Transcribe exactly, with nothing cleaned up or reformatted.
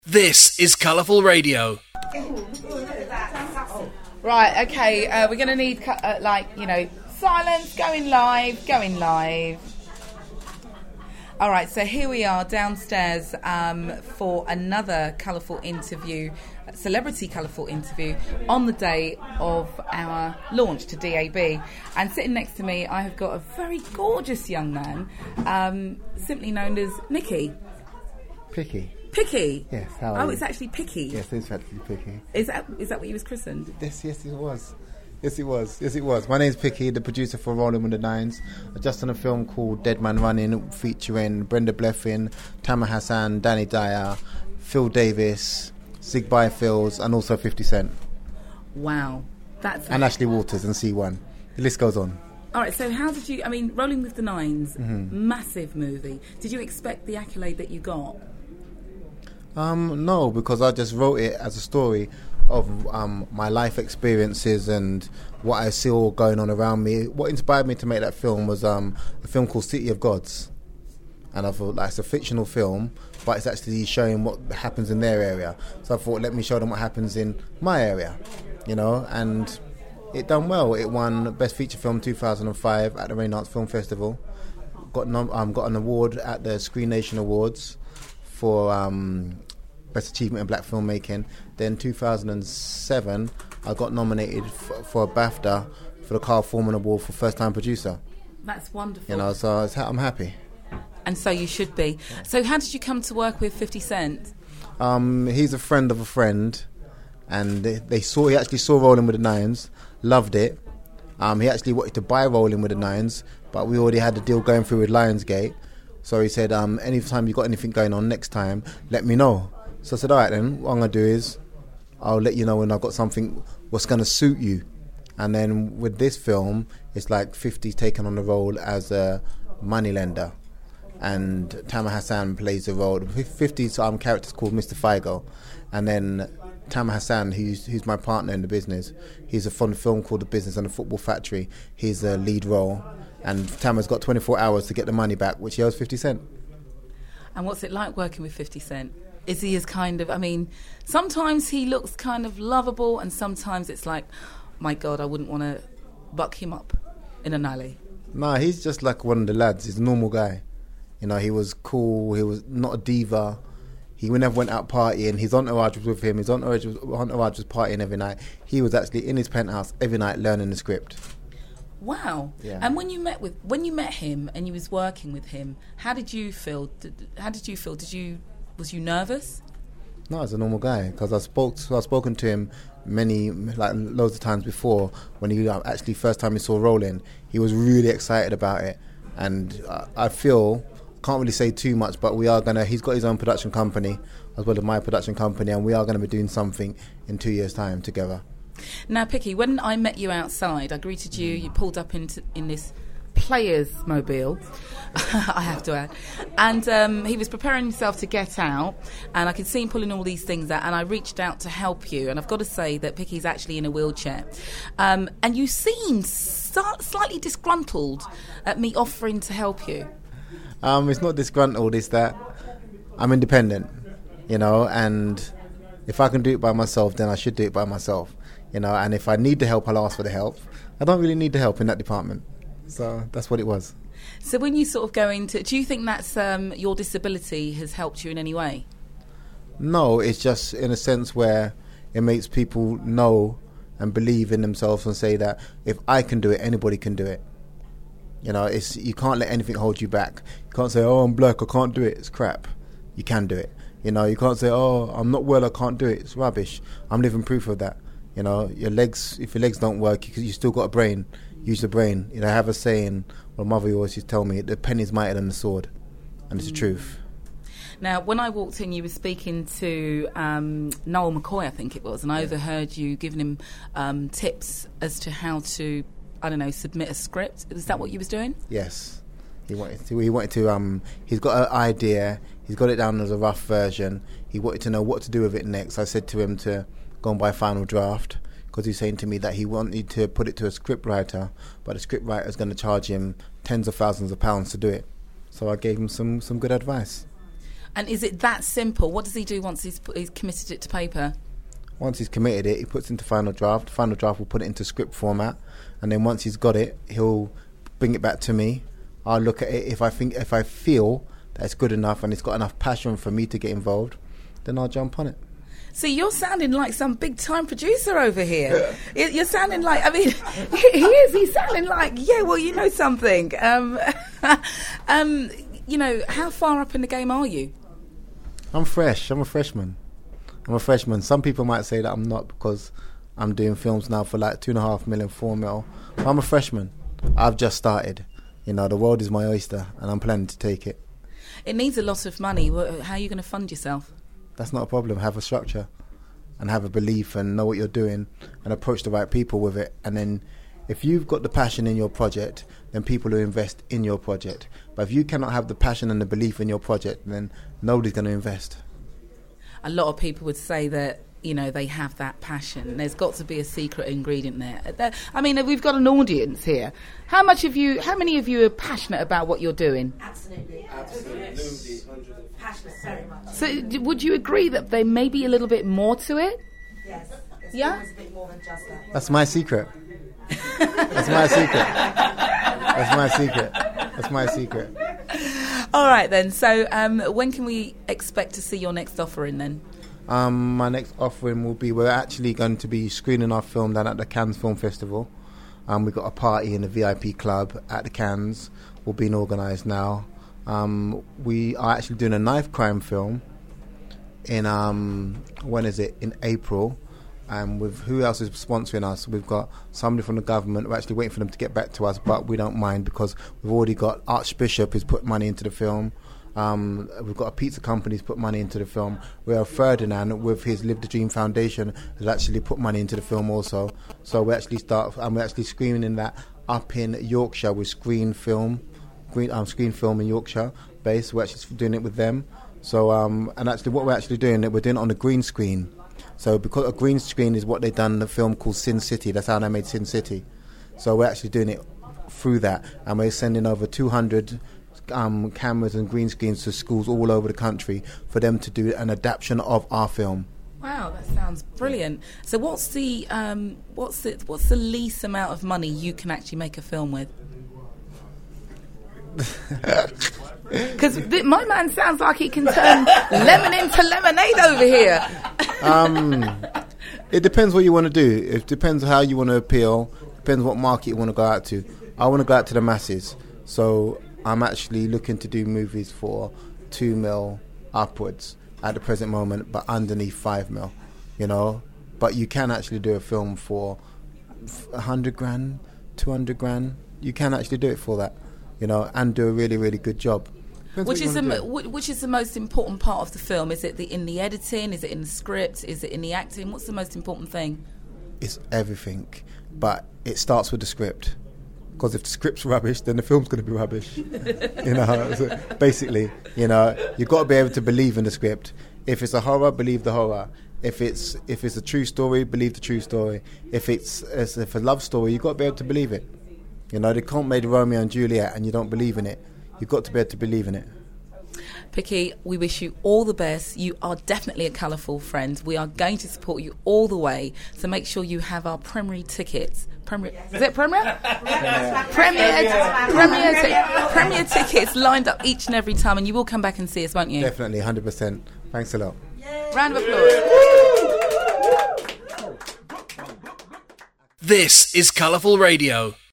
This is Colourful Radio. Right, okay, uh, we're going to need, uh, like, you know, silence, going live, going live. All right, so here we are downstairs um, for another colourful interview, celebrity colourful interview, on the day of our launch to D A B. And sitting next to me, I have got a very gorgeous young man, um, simply known as Mickey. Picky. Picky? Yes, how are Oh, you? it's actually Picky. Yes, it's actually Picky. Is that is that what you was christened? Yes, yes, it was. Yes, it was. Yes, it was. My name's Picky, the producer for Rolling with the Nines. I just done a film called Dead Man Running, featuring Brenda Bleffin, Tamer Hassan, Danny Dyer, Phil Davis, Zig Byfields, and also fifty Cent. Wow. That's and Ashley Waters and C one. The list goes on. All right, so how did you... I mean, Rolling with the Nines, Mm-hmm. massive movie. Did you expect the accolade that you got? Um, no, because I just wrote it as a story of um, my life experiences and what I saw going on around me. What inspired me to make that film was um, a film called City of Gods. And I thought, like, it's a fictional film, but it's actually showing what happens in their area. So I thought, let me show them what happens in my area, you know, and it done well. It won Best Feature Film two thousand five at the Renaissance Film Festival. Got nom- um, got an award at the Screen Nation Awards for um, Best Achievement in Black Filmmaking. Then two thousand seven, I got nominated f- for a BAFTA for the Carl Foreman Award for First Time Producer. That's wonderful. You know, so it's ha- I'm happy. And so you should be. So how did you come to work with fifty Cent? Um, he's a friend of a friend, and they, they saw. He actually saw Rolling with the Nines, loved it. Um, he actually wanted to buy Rolling with the Nines, but we already had the deal going through with Lionsgate. So he said, um, anytime you got anything going on next time, let me know. So I said, all right then, what I'm going to do is I'll let you know when I've got something what's going to suit you. And then with this film, it's like fifty's taken on the role as a moneylender. And Tamer Hassan plays the role. fifty's um, character's called Mister Figo. And then Tamer Hassan, who's, who's my partner in the business, he's a fun film called The Business and the Football Factory. He's a lead role. And Tamer's got twenty-four hours to get the money back, which he owes fifty Cent. And what's it like working with fifty Cent? Is he as kind of... I mean, sometimes he looks kind of lovable, and sometimes it's like, my God, I wouldn't want to buck him up in an alley. Nah, he's just like one of the lads. He's a normal guy. You know, he was cool. He was not a diva. He never went out partying. His entourage was with him. His entourage was, entourage was partying every night. He was actually in his penthouse every night learning the script. Wow. Yeah. And when you met with when you met him and you was working with him, how did you feel? Did, how did you feel? Did you was you nervous? No, as a normal guy, because I spoke. To, I've spoken to him many, like loads of times before. When he uh, actually first time he saw Rolling, he was really excited about it, and uh, I feel. Can't really say too much, but we are gonna. He's got his own production company as well as my production company, and we are going to be doing something in two years' time together. Now, Picky, when I met you outside, I greeted you. You pulled up into in this player's mobile, I have to add, and um, he was preparing himself to get out, and I could see him pulling all these things out, and I reached out to help you, and I've got to say that Picky's actually in a wheelchair, um, and you seemed so- slightly disgruntled at me offering to help you. Um, it's not disgruntled, it's that I'm independent, you know, and if I can do it by myself, then I should do it by myself, you know, and if I need the help, I'll ask for the help. I don't really need the help in that department. So that's what it was. So when you sort of go into... Do you think that's um, your disability has helped you in any way? No, it's just in a sense where it makes people know and believe in themselves and say that if I can do it, anybody can do it. You know, it's you can't let anything hold you back. You can't say, oh, I'm black, I can't do it. It's crap. You can do it. You know, you can't say, oh, I'm not well, I can't do it. It's rubbish. I'm living proof of that. You know, your legs, if your legs don't work, you, you still got a brain. Use the brain. You know, I have a saying, my mother always used to tell me, the pen is mightier than the sword. And it's mm. the truth. Now, when I walked in, you were speaking to um, Noel McCoy, I think it was, and I yeah. overheard you giving him um, tips as to how to... I don't know, submit a script. Is that what you was doing? Yes. He wanted to, he wanted to, um, he's got an idea, he's got it down as a rough version, he wanted to know what to do with it next. I said to him to go and buy a final draft, because he's saying to me that he wanted to put it to a script writer, but the script writer is going to charge him tens of thousands of pounds to do it. So I gave him some, some good advice. And is it that simple? What does he do once he's, put, he's committed it to paper? Once he's committed it, he puts it into final draft. Final draft will put it into script format, and then once he's got it, he'll bring it back to me. I'll look at it. If I think, if I feel that it's good enough and it's got enough passion for me to get involved, then I'll jump on it. See, you're sounding like some big-time producer over here. You're sounding like, I mean, he is. He's sounding like, yeah, well, you know something. Um, um, you know, how far up in the game are you? I'm fresh. I'm a freshman. I'm a freshman. Some people might say that I'm not because I'm doing films now for like two and a half million, four mil. But I'm a freshman. I've just started. You know, the world is my oyster, and I'm planning to take it. It needs a lot of money. How are you going to fund yourself? That's not a problem. Have a structure and have a belief and know what you're doing and approach the right people with it. And then if you've got the passion in your project, then people will invest in your project. But if you cannot have the passion and the belief in your project, then nobody's going to invest. A lot of people would say that, you know, they have that passion. There's got to be a secret ingredient there. I mean, we've got an audience here. How much of you, how many of you are passionate about what you're doing? Absolutely. Absolutely. Passionate very much. So d- would you agree that there may be a little bit more to it? Yes. There's Yeah? always a bit more than just that. That's my secret. That's my secret. That's my secret. That's my secret. All right, then. So um, when can we expect to see your next offering, then? Um, my next offering will be, we're actually going to be screening our film down at the Cannes Film Festival. Um, we've got a party in the V I P club at the Cannes, all being organised now. Um, we are actually doing a knife crime film in, um, when is it, in April. And with who else is sponsoring us? We've got somebody from the government. We're actually waiting for them to get back to us, but we don't mind because we've already got Archbishop who's put money into the film. Um, we've got a pizza company who's put money into the film. We have Ferdinand with his Live the Dream Foundation has actually put money into the film also. So we actually start, and we're actually screening that up in Yorkshire with Screen Film, Green um, Screen Film in Yorkshire base. We're actually doing it with them. So um, and actually, what we're actually doing, we're doing it on a green screen. So because a green screen is what they've done in the film called Sin City. That's how they made Sin City. So we're actually doing it through that, and we're sending over two hundred um, cameras and green screens to schools all over the country for them to do an adaptation of our film. Wow, that sounds brilliant. So what's the um, what's the what's the least amount of money you can actually make a film with? Because th- my man sounds like he can turn lemon into lemonade over here. um, it depends what you want to do. It depends how you want to appeal. Depends what market you want to go out to. I want to go out to the masses. So I'm actually looking to do movies for two mil upwards at the present moment, but underneath five mil, you know. But you can actually do a film for a hundred grand, two hundred grand. You can actually do it for that, you know, and do a really, really good job. Depends Which is the do. which is the most important part of the film? Is it the in the editing? Is it in the script? Is it in the acting? What's the most important thing? It's everything, but it starts with the script. Because if the script's rubbish, then the film's going to be rubbish. You know, so basically, you know, you've got to be able to believe in the script. If it's a horror, believe the horror. If it's if it's a true story, believe the true story. If it's if it's a love story, you've got to be able to believe it. You know, they can't make Romeo and Juliet and you don't believe in it. You've got to be able to believe in it. Picky, we wish you all the best. You are definitely a colourful friend. We are going to support you all the way. So make sure you have our Premier tickets. Premier, is it Premier? Premier, Premier, Premier, t- Premier tickets lined up each and every time, and you will come back and see us, won't you? Definitely, one hundred percent. Thanks a lot. Yay. Round of applause. This is Colourful Radio.